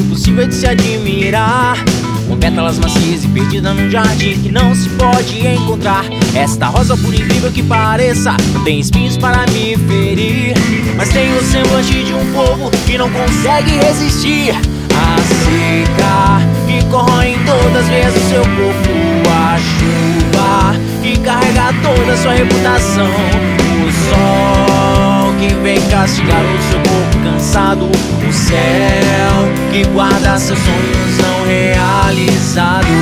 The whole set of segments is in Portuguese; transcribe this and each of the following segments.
impossível de se admirar, com pétalas macias e perdida num jardim que não se pode encontrar. Esta rosa, por incrível que pareça, não tem espinhos para me ferir, mas tem o semblante de um povo que não consegue resistir à seca que corrói em todas as veias do seu corpo, a chuva que carrega toda a sua reputação, o sol que vem castigar o seu corpo cansado, o céu que guarda seus sonhos não realizados.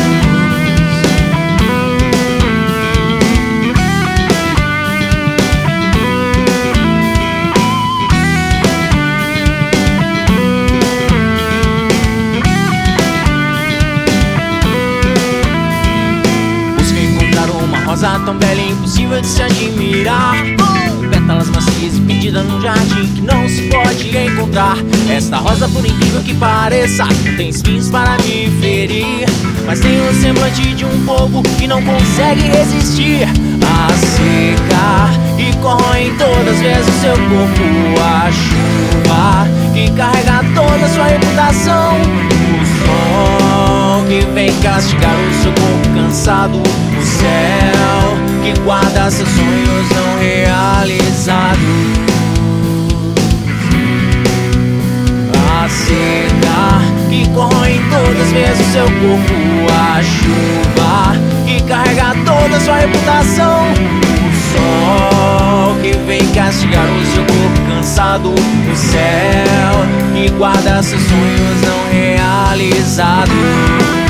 Rosa tão bela e impossível de se admirar, pétalas macias e perdida num jardim que não se pode encontrar. Esta rosa, por incrível que pareça, não tem espinhos para me ferir, mas tem o semblante de um povo que não consegue resistir à seca que corrói em todas as veias do seu corpo, a chuva que carrega toda a sua reputação, o sol que vem castigar o seu corpo cansado, o céu que guarda seus sonhos não realizados. A seca que corrói em todas as veias do seu corpo, a chuva que carrega toda a sua reputação, o sol que vem castigar o seu corpo cansado, o céu que guarda seus sonhos não realizados.